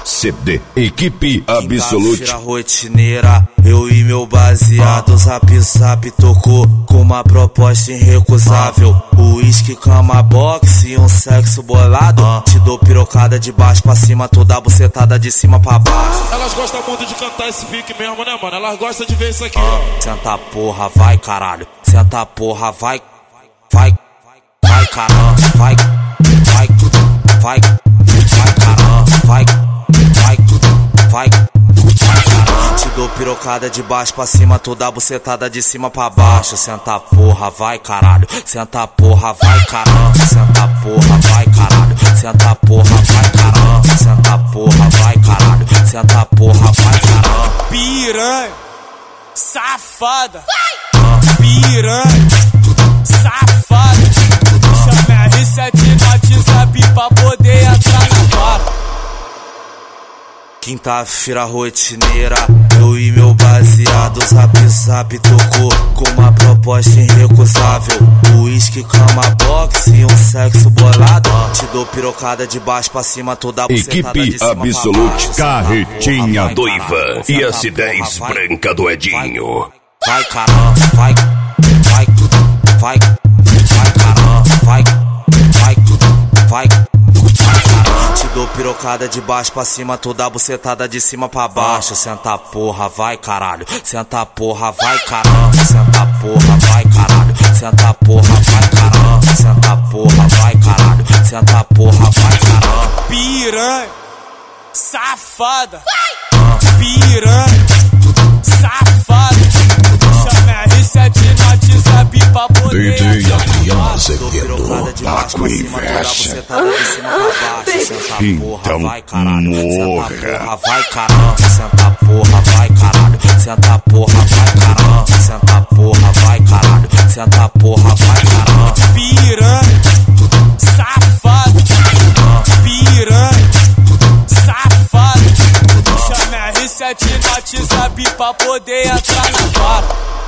CD, equipe Absolute. Quinta-feira rotineira, eu e meu baseado, zap zap tocou com uma proposta irrecusável. Uísque, cama, boxe e um sexo bolado. Te dou pirocada de baixo pra cima, toda bucetada de cima pra baixo. Elas gostam muito de cantar esse pique mesmo, né, mano? Elas gostam de ver isso aqui. Senta porra, vai caralho. Senta porra, vai. Vai caralho, vai caralho, vai caralho. Te dou pirocada de baixo pra cima, toda bucetada de cima pra baixo. Senta porra, vai caralho. Senta porra, vai caralho. Senta porra, vai caralho. Senta porra, vai caralho. Senta porra, vai caralho. Senta porra, vai caralho. Piranha, safada, piranha, safada. Chama R7 no WhatsApp pra poder entrar na vara. Quinta-feira rotineira, eu e meu baseado, zap zap tocou com uma proposta irrecusável. Uísque, cama, boxe e um sexo bolado. Te dou pirocada de baixo pra cima, toda bucetada de Equipe cima Absolute, pra baixo. Carretinha Doiva e a S10 branca do Edinho. Vai caralho, vai caralho, vai caralho. Te dou pirocada de baixo pra cima, toda bucetada de cima pra baixo. Senta porra, vai caralho. Senta porra, vai caralho. Senta porra, vai caralho. Senta porra, vai caralho. Senta porra, vai caralho. Senta porra, vai caralho. Piranha, safada, piranha, safada. Chama R7 no WhatsApp pra poder DJ Adriano Azevedo, Paco Inveja. Então morra. Vai caralho, senta porra, vai caralho. Senta porra, vai caralho. Senta porra, vai caralho. Senta porra, vai caralho. Piranha, safada, piranha, safada. Chama R7 no WhatsApp pra poder entrar na vara.